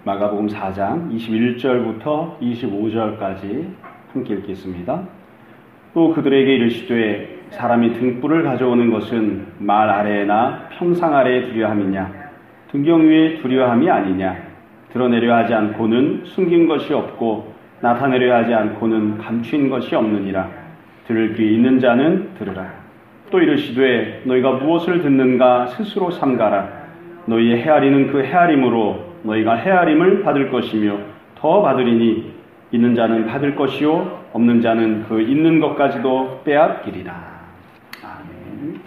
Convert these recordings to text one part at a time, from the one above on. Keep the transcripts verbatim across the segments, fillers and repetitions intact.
마가복음 사 장 이십일 절부터 이십오 절까지 함께 읽겠습니다. 또 그들에게 이르시되 사람이 등불을 가져오는 것은 말 아래나 평상 아래에 두려함이냐 등경 위에 두려함이 아니냐 드러내려 하지 않고는 숨긴 것이 없고 나타내려 하지 않고는 감추인 것이 없느니라. 들을 귀 있는 자는 들으라. 또 이르시되 너희가 무엇을 듣는가 스스로 삼가라. 너희의 헤아리는 그 헤아림으로 너희가 헤아림을 받을 것이며 더 받으리니 있는 자는 받을 것이요 없는 자는 그 있는 것까지도 빼앗기리라. 아멘.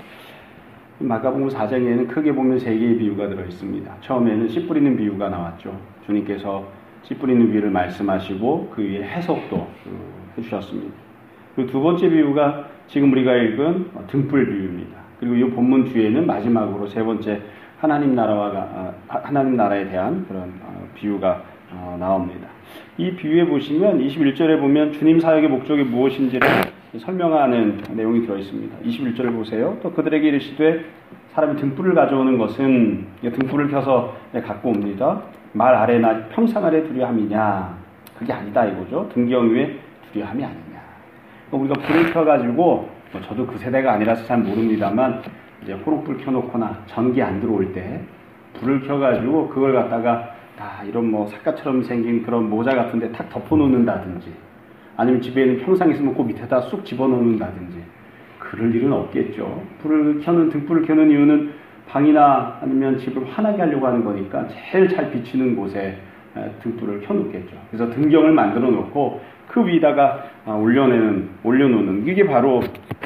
마가복음 사 장에는 크게 보면 세 개의 비유가 들어있습니다. 처음에는 씨 뿌리는 비유가 나왔죠. 주님께서 씨 뿌리는 비유를 말씀하시고 그 위에 해석도 해주셨습니다. 그리고 두 번째 비유가 지금 우리가 읽은 등불 비유입니다. 그리고 이 본문 뒤에는 마지막으로 세 번째 하나님 나라와 하나님 나라에 대한 그런 비유가 나옵니다. 이 비유에 보시면 이십일 절에 보면 주님 사역의 목적이 무엇인지를 설명하는 내용이 들어있습니다. 이십일 절을 보세요. 또 그들에게 이르시되 사람이 등불을 가져오는 것은 등불을 켜서 갖고 옵니다. 말 아래나 평상 아래 두려함이냐? 그게 아니다 이거죠. 등경 위에 두려함이 아니냐. 우리가 불을 켜가지고 뭐 저도 그 세대가 아니라서 잘 모릅니다만 이제 호롱불 켜놓거나 전기 안 들어올 때 불을 켜가지고 그걸 갖다가 다 이런 뭐 삿갓처럼 생긴 그런 모자 같은데 탁 덮어놓는다든지 아니면 집에 있는 평상 있으면 그 밑에다 쑥 집어넣는다든지 그럴 일은 없겠죠. 불을 켜는 등불을 켜는 이유는 방이나 아니면 집을 환하게 하려고 하는 거니까 제일 잘 비치는 곳에 등불을 켜놓겠죠. 그래서 등경을 만들어 놓고 그 위에다가 올려내는 올려놓는 이게 바로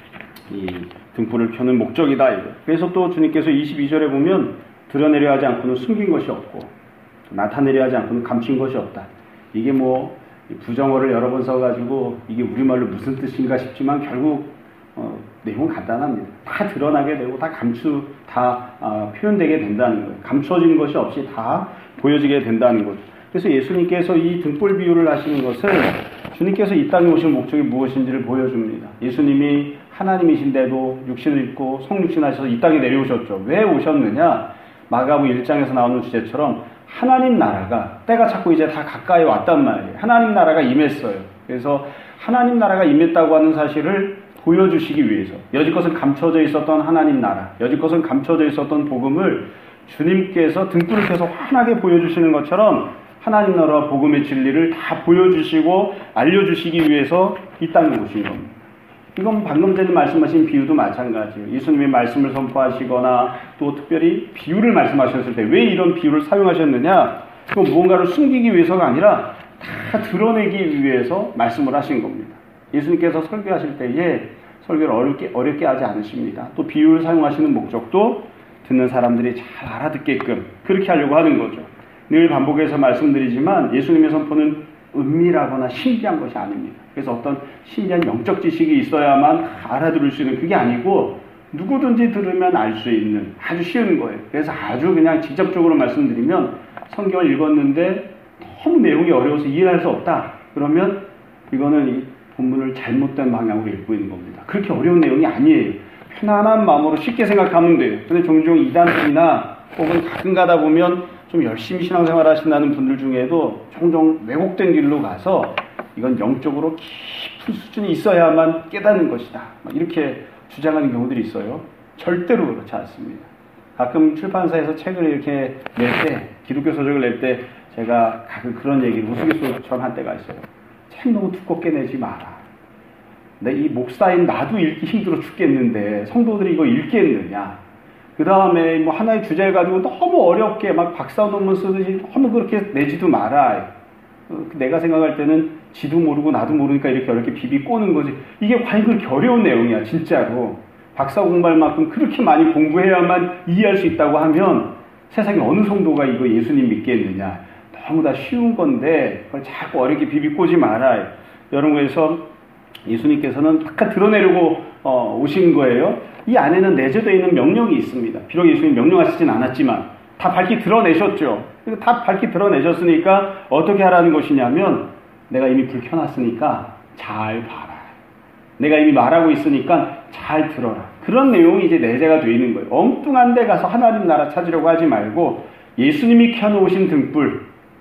이 등불을 켜는 목적이다. 그래서 또 주님께서 이십이 절에 보면 드러내려 하지 않고는 숨긴 것이 없고 나타내려 하지 않고는 감춘 것이 없다. 이게 뭐 부정어를 여러 번 써가지고 이게 우리말로 무슨 뜻인가 싶지만 결국 어, 내용은 간단합니다. 다 드러나게 되고 다 감추 다 어, 표현되게 된다는 거예요. 감춰진 것이 없이 다 보여지게 된다는 거죠. 그래서 예수님께서 이 등불 비유를 하시는 것은 주님께서 이 땅에 오신 목적이 무엇인지를 보여줍니다. 예수님이 하나님이신데도 육신을 입고 성육신하셔서 이 땅에 내려오셨죠. 왜 오셨느냐? 마가복음 일 장에서 나오는 주제처럼 하나님 나라가 때가 자꾸 이제 다 가까이 왔단 말이에요. 하나님 나라가 임했어요. 그래서 하나님 나라가 임했다고 하는 사실을 보여주시기 위해서 여지껏은 감춰져 있었던 하나님 나라, 여지껏은 감춰져 있었던 복음을 주님께서 등불을 켜서 환하게 보여주시는 것처럼 하나님 나라와 복음의 진리를 다 보여주시고 알려주시기 위해서 이 땅에 오신 겁니다. 이건 방금 전에 말씀하신 비유도 마찬가지예요. 예수님의 말씀을 선포하시거나 또 특별히 비유를 말씀하셨을 때 왜 이런 비유를 사용하셨느냐? 그건 무언가를 숨기기 위해서가 아니라 다 드러내기 위해서 말씀을 하신 겁니다. 예수님께서 설교하실 때에 설교를 어렵게, 어렵게 하지 않으십니다. 또 비유를 사용하시는 목적도 듣는 사람들이 잘 알아듣게끔 그렇게 하려고 하는 거죠. 늘 반복해서 말씀드리지만 예수님의 선포는 은밀하거나 신비한 것이 아닙니다. 그래서 어떤 신비한 영적 지식이 있어야만 알아들을 수 있는 그게 아니고 누구든지 들으면 알 수 있는 아주 쉬운 거예요. 그래서 아주 그냥 직접적으로 말씀드리면 성경을 읽었는데 너무 내용이 어려워서 이해할 수 없다. 그러면 이거는 이 본문을 잘못된 방향으로 읽고 있는 겁니다. 그렇게 어려운 내용이 아니에요. 편안한 마음으로 쉽게 생각하면 돼요. 근데 종종 이단들이나 혹은 가끔 가다 보면 좀 열심히 신앙생활 하신다는 분들 중에도 종종 왜곡된 길로 가서 이건 영적으로 깊은 수준이 있어야만 깨닫는 것이다. 이렇게 주장하는 경우들이 있어요. 절대로 그렇지 않습니다. 가끔 출판사에서 책을 이렇게 낼 때, 기독교 서적을 낼 때 제가 가끔 그런 얘기를 우스갯소리처럼 한 때가 있어요. 책 너무 두껍게 내지 마라. 근데 이 목사인 나도 읽기 힘들어 죽겠는데 성도들이 이거 읽겠느냐. 그 다음에 뭐 하나의 주제를 가지고 너무 어렵게 막 박사 논문 쓰듯이 너무 그렇게 내지도 마라. 내가 생각할 때는 지도 모르고 나도 모르니까 이렇게 어렵게 비비 꼬는 거지. 이게 과연 그렇게 어려운 내용이야, 진짜로. 박사 공부할 만큼 그렇게 많이 공부해야만 이해할 수 있다고 하면 세상에 어느 성도가 이거 예수님 믿겠느냐. 너무 다 쉬운 건데 그걸 자꾸 어렵게 비비 꼬지 마라. 여러분, 그래서 예수님께서는 약간 드러내려고 어, 오신 거예요. 이 안에는 내재되어 있는 명령이 있습니다. 비록 예수님 명령하시진 않았지만 다 밝히 드러내셨죠. 다 밝히 드러내셨으니까 어떻게 하라는 것이냐면 내가 이미 불 켜놨으니까 잘 봐라. 내가 이미 말하고 있으니까 잘 들어라. 그런 내용이 이제 내재가 되어 있는 거예요. 엉뚱한 데 가서 하나님 나라 찾으려고 하지 말고 예수님이 켜놓으신 등불,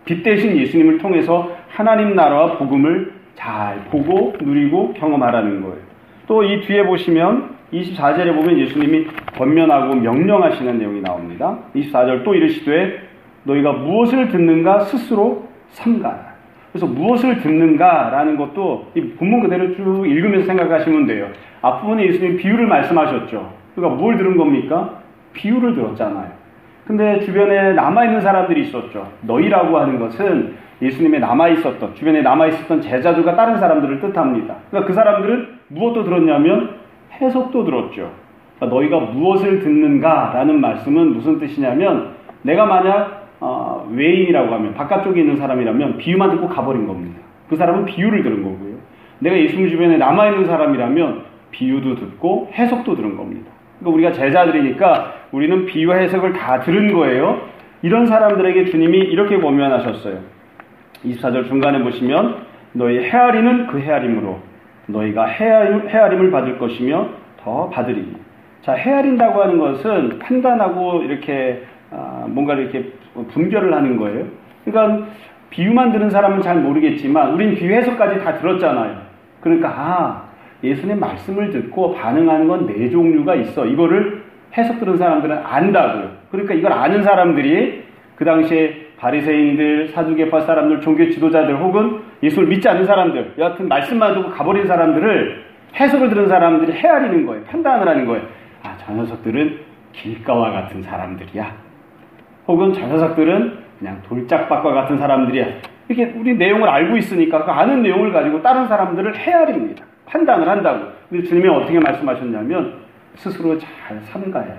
빛 대신 예수님을 통해서 하나님 나라와 복음을 잘 보고 누리고 경험하라는 거예요. 또 이 뒤에 보시면 이십사 절에 보면 예수님이 권면하고 명령하시는 내용이 나옵니다. 이십사 절 또 이르시되 너희가 무엇을 듣는가 스스로 삼가라. 그래서 무엇을 듣는가라는 것도 이 본문 그대로 쭉 읽으면서 생각하시면 돼요. 앞부분에 예수님이 비유를 말씀하셨죠. 그러니까 뭘 들은 겁니까? 비유를 들었잖아요. 근데 주변에 남아있는 사람들이 있었죠. 너희라고 하는 것은 예수님의 남아있었던, 주변에 남아있었던 제자들과 다른 사람들을 뜻합니다. 그러니까 그 사람들은 무엇도 들었냐면 해석도 들었죠. 그러니까 너희가 무엇을 듣는가라는 말씀은 무슨 뜻이냐면 내가 만약 어, 외인이라고 하면 바깥쪽에 있는 사람이라면 비유만 듣고 가버린 겁니다. 그 사람은 비유를 들은 거고요. 내가 예수님 주변에 남아있는 사람이라면 비유도 듣고 해석도 들은 겁니다. 그러니까 우리가 제자들이니까 우리는 비유 해석을 다 들은 거예요. 이런 사람들에게 주님이 이렇게 권면하셨어요. 이십사 절 중간에 보시면 너희 헤아리는 그 헤아림으로 너희가 헤아림, 헤아림을 받을 것이며 더 받으리니. 자, 헤아린다고 하는 것은 판단하고 이렇게 아, 뭔가 이렇게 분별을 하는 거예요. 그러니까 비유만 들은 사람은 잘 모르겠지만 우린 비유 해석까지 다 들었잖아요. 그러니까 아, 예수님 말씀을 듣고 반응하는 건 네 종류가 있어. 이거를 해석 들은 사람들은 안다고요. 그러니까 이걸 아는 사람들이 그 당시에 바리새인들, 사두개파 사람들, 종교 지도자들 혹은 예수를 믿지 않는 사람들, 여하튼 말씀만 듣고 가버린 사람들을 해석을 들은 사람들이 헤아리는 거예요. 판단을 하는 거예요. 아, 저 녀석들은 길가와 같은 사람들이야. 혹은 저 녀석들은 그냥 돌짝밭과 같은 사람들이야. 이렇게 우리 내용을 알고 있으니까 그 아는 내용을 가지고 다른 사람들을 헤아립니다. 판단을 한다고. 근데 주님이 어떻게 말씀하셨냐면 스스로 잘 삼가해라.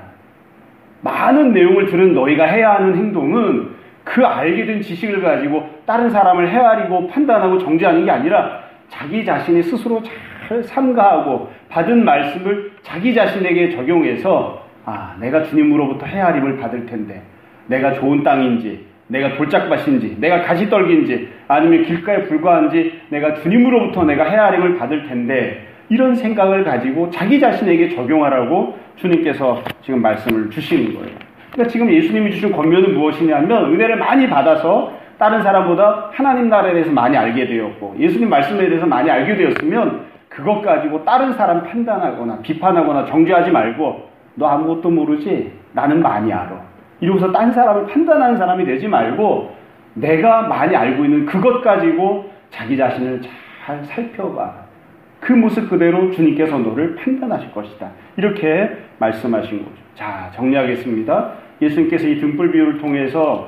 많은 내용을 들은 너희가 해야 하는 행동은 그 알게 된 지식을 가지고 다른 사람을 헤아리고 판단하고 정죄하는 게 아니라 자기 자신이 스스로 잘 삼가하고 받은 말씀을 자기 자신에게 적용해서 아, 내가 주님으로부터 헤아림을 받을 텐데 내가 좋은 땅인지 내가 돌짝밭인지 내가 가시떨기인지 아니면 길가에 불과한지 내가 주님으로부터 내가 헤아림을 받을 텐데 이런 생각을 가지고 자기 자신에게 적용하라고 주님께서 지금 말씀을 주시는 거예요. 그러니까 지금 예수님이 주신 권면은 무엇이냐면 은혜를 많이 받아서 다른 사람보다 하나님 나라에 대해서 많이 알게 되었고 예수님 말씀에 대해서 많이 알게 되었으면 그것 가지고 다른 사람 판단하거나 비판하거나 정죄하지 말고 너 아무것도 모르지? 나는 많이 알아. 이러고서 딴 사람을 판단하는 사람이 되지 말고 내가 많이 알고 있는 그것 가지고 자기 자신을 잘 살펴봐. 그 모습 그대로 주님께서 너를 판단하실 것이다. 이렇게 말씀하신 거죠. 자, 정리하겠습니다. 예수님께서 이 등불 비유를 통해서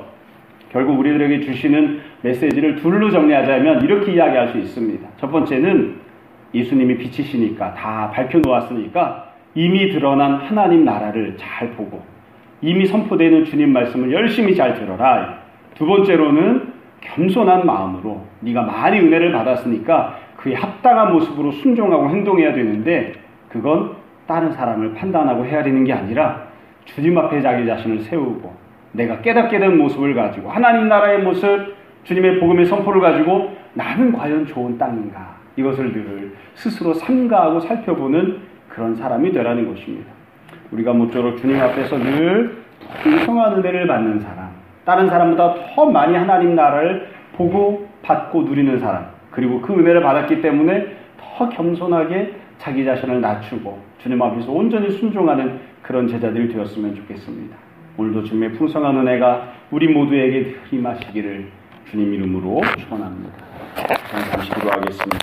결국 우리들에게 주시는 메시지를 둘로 정리하자면 이렇게 이야기할 수 있습니다. 첫 번째는 예수님이 빛이시니까 다 밝혀놓았으니까 이미 드러난 하나님 나라를 잘 보고 이미 선포되는 주님 말씀을 열심히 잘 들어라. 두 번째로는 겸손한 마음으로 네가 많이 은혜를 받았으니까 그에 합당한 모습으로 순종하고 행동해야 되는데 그건 다른 사람을 판단하고 헤아리는 게 아니라 주님 앞에 자기 자신을 세우고 내가 깨닫게 된 모습을 가지고 하나님 나라의 모습, 주님의 복음의 선포를 가지고 나는 과연 좋은 땅인가 이것을 늘 스스로 삼가하고 살펴보는 그런 사람이 되라는 것입니다. 우리가 모쪼록 주님 앞에서 늘 풍성한 은혜를 받는 사람, 다른 사람보다 더 많이 하나님 나라를 보고 받고 누리는 사람, 그리고 그 은혜를 받았기 때문에 더 겸손하게 자기 자신을 낮추고 주님 앞에서 온전히 순종하는 그런 제자들이 되었으면 좋겠습니다. 오늘도 주님의 풍성한 은혜가 우리 모두에게 임하시기를 주님 이름으로 축원합니다. 잠시 기도하겠습니다.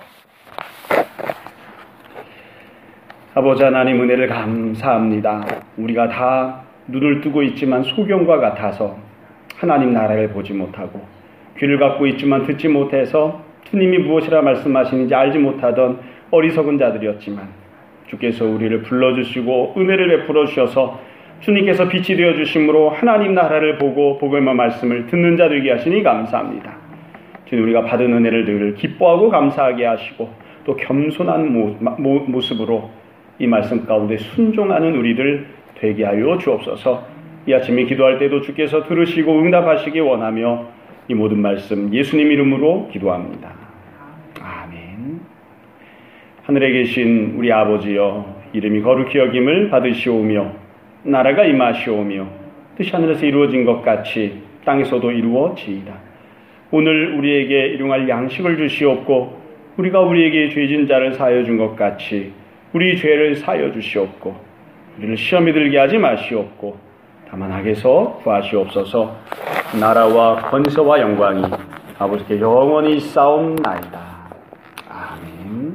아버지 하나님 은혜를 감사합니다. 우리가 다 눈을 뜨고 있지만 소경과 같아서 하나님 나라를 보지 못하고 귀를 갖고 있지만 듣지 못해서 주님이 무엇이라 말씀하시는지 알지 못하던 어리석은 자들이었지만 주께서 우리를 불러주시고 은혜를 베풀어 주셔서 주님께서 빛이 되어주심으로 하나님 나라를 보고 복음의 말씀을 듣는 자들에게 하시니 감사합니다. 주님 우리가 받은 은혜를 늘 기뻐하고 감사하게 하시고 또 겸손한 모, 모, 모습으로 이 말씀 가운데 순종하는 우리들 되게 하여 주옵소서. 이 아침에 기도할 때도 주께서 들으시고 응답하시기 원하며 이 모든 말씀 예수님 이름으로 기도합니다. 아멘. 하늘에 계신 우리 아버지여 이름이 거룩히 여김을 받으시오며 나라가 임하시오며 뜻이 하늘에서 이루어진 것 같이 땅에서도 이루어지이다. 오늘 우리에게 일용할 양식을 주시옵고 우리가 우리에게 죄진 자를 사하여 준 것 같이 우리 죄를 사하여 주시옵고 우리를 시험에 들게 하지 마시옵고 다만 악에서 구하시옵소서. 나라와 권세와 영광이 아버지께 영원히 싸움나이다.